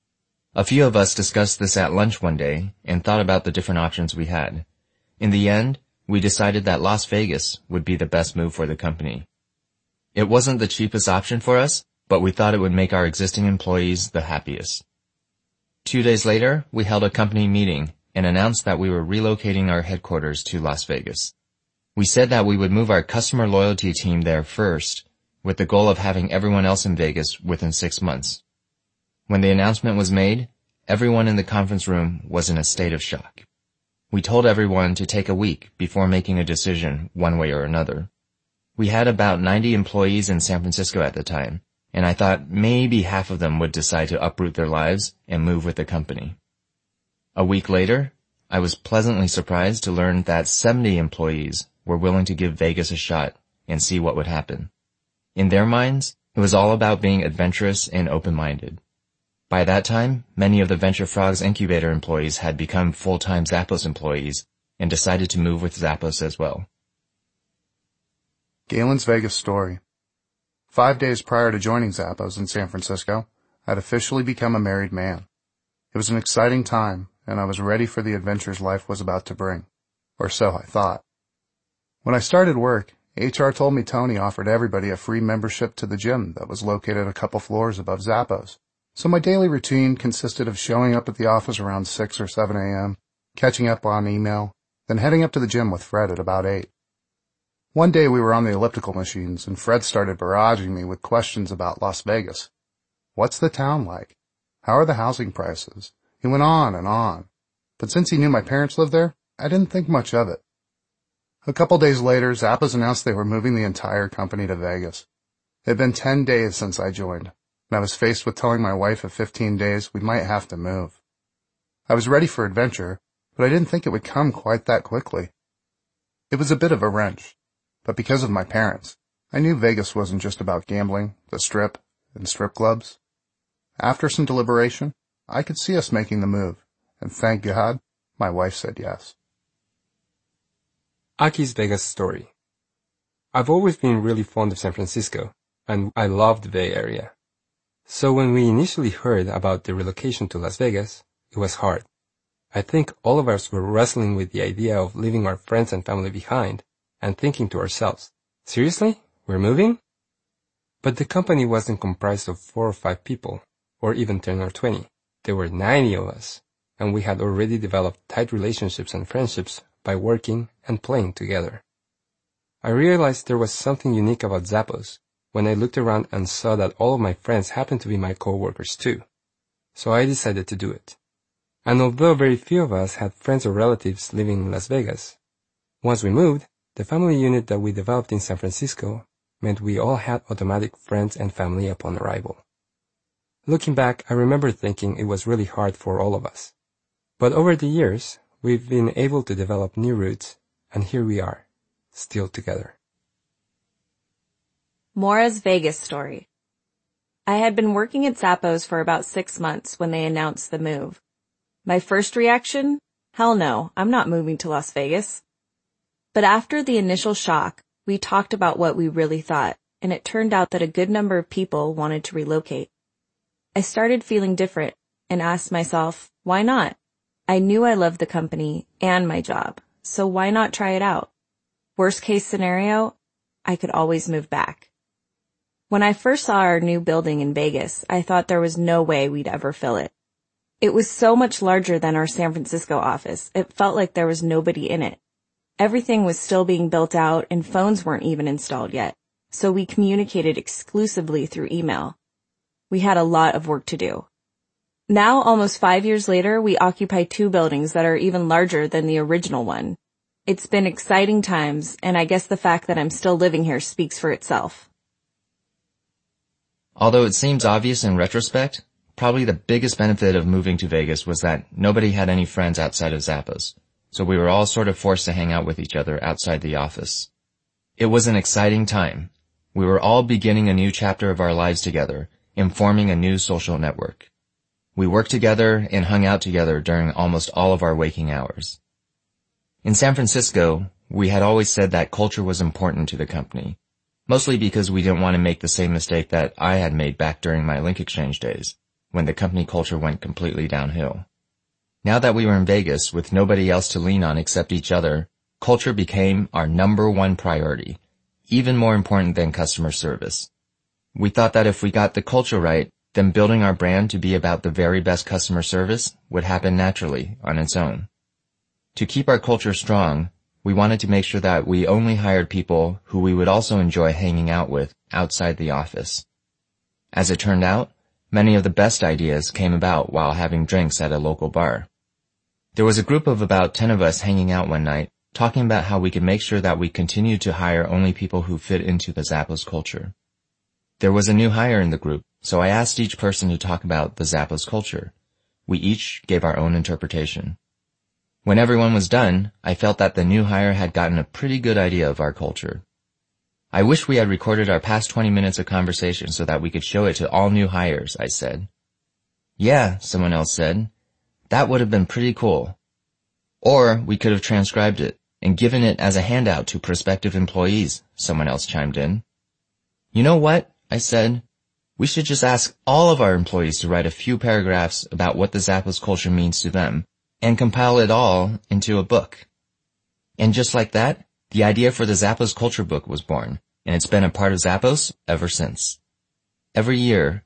A few of us discussed this at lunch one day and thought about the different options we had. In the end, we decided that Las Vegas would be the best move for the company. It wasn't the cheapest option for us, but we thought it would make our existing employees the happiest. 2 days later, we held a company meeting and announced that we were relocating our headquarters to Las Vegas. We said that we would move our customer loyalty team there first, with the goal of having everyone else in Vegas within 6 months. When the announcement was made, everyone in the conference room was in a state of shock. We told everyone to take a week before making a decision one way or another. We had about 90 employees in San Francisco at the time, and I thought maybe half of them would decide to uproot their lives and move with the company. A week later, I was pleasantly surprised to learn that 70 employees were willing to give Vegas a shot and see what would happen. In their minds, it was all about being adventurous and open-minded. By that time, many of the Venture Frogs incubator employees had become full-time Zappos employees and decided to move with Zappos as well. Galen's Vegas story. 5 days prior to joining Zappos in San Francisco, I'd officially become a married man. It was an exciting time, and I was ready for the adventures life was about to bring. Or so I thought. When I started work, HR told me Tony offered everybody a free membership to the gym that was located a couple floors above Zappos. So my daily routine consisted of showing up at the office around 6 or 7 a.m., catching up on email, then heading up to the gym with Fred at about 8. One day we were on the elliptical machines and Fred started barraging me with questions about Las Vegas. What's the town like? How are the housing prices? He went on and on. But since he knew my parents lived there, I didn't think much of it. A couple days later, Zappos announced they were moving the entire company to Vegas. It had been 10 days since I joined, and I was faced with telling my wife of 15 days we might have to move. I was ready for adventure, but I didn't think it would come quite that quickly. It was a bit of a wrench, but because of my parents, I knew Vegas wasn't just about gambling, the strip, and strip clubs. After some deliberation, I could see us making the move, and thank God, my wife said yes. Aki's Vegas story. I've always been really fond of San Francisco, and I love the Bay Area. So when we initially heard about the relocation to Las Vegas, it was hard. I think all of us were wrestling with the idea of leaving our friends and family behind and thinking to ourselves, seriously? We're moving? But the company wasn't comprised of 4 or 5 people, or even 10 or 20. There were 90 of us, and we had already developed tight relationships and friendships by working and playing together. I realized there was something unique about Zappos when I looked around and saw that all of my friends happened to be my co-workers too. So I decided to do it. And although very few of us had friends or relatives living in Las Vegas, once we moved, the family unit that we developed in San Francisco meant we all had automatic friends and family upon arrival. Looking back, I remember thinking it was really hard for all of us. But over the years, we've been able to develop new roots, and here we are, still together. Maura's Vegas story. I had been working at Zappos for about 6 months when they announced the move. My first reaction? Hell no, I'm not moving to Las Vegas. But after the initial shock, we talked about what we really thought, and it turned out that a good number of people wanted to relocate. I started feeling different and asked myself, why not? I knew I loved the company and my job, so why not try it out? Worst case scenario, I could always move back. When I first saw our new building in Vegas, I thought there was no way we'd ever fill it. It was so much larger than our San Francisco office, it felt like there was nobody in it. Everything was still being built out and phones weren't even installed yet, so we communicated exclusively through email. We had a lot of work to do. Now, almost 5 years later, we occupy 2 buildings that are even larger than the original one. It's been exciting times, and I guess the fact that I'm still living here speaks for itself. Although it seems obvious in retrospect, probably the biggest benefit of moving to Vegas was that nobody had any friends outside of Zappos, so we were all sort of forced to hang out with each other outside the office. It was an exciting time. We were all beginning a new chapter of our lives together, and forming a new social network. We worked together and hung out together during almost all of our waking hours. In San Francisco, we had always said that culture was important to the company, mostly because we didn't want to make the same mistake that I had made back during my Link Exchange days, when the company culture went completely downhill. Now that we were in Vegas with nobody else to lean on except each other, culture became our #1 priority, even more important than customer service. We thought that if we got the culture right, then building our brand to be about the very best customer service would happen naturally on its own. To keep our culture strong, we wanted to make sure that we only hired people who we would also enjoy hanging out with outside the office. As it turned out, many of the best ideas came about while having drinks at a local bar. There was a group of about 10 of us hanging out one night, talking about how we could make sure that we continued to hire only people who fit into the Zappos culture. There was a new hire in the group, so I asked each person to talk about the Zappos culture. We each gave our own interpretation. When everyone was done, I felt that the new hire had gotten a pretty good idea of our culture. I wish we had recorded our past 20 minutes of conversation so that we could show it to all new hires, I said. Yeah, someone else said. That would have been pretty cool. Or we could have transcribed it and given it as a handout to prospective employees, someone else chimed in. You know what? I said, we should just ask all of our employees to write a few paragraphs about what the Zappos culture means to them and compile it all into a book. And just like that, the idea for the Zappos Culture Book was born, and it's been a part of Zappos ever since. Every year,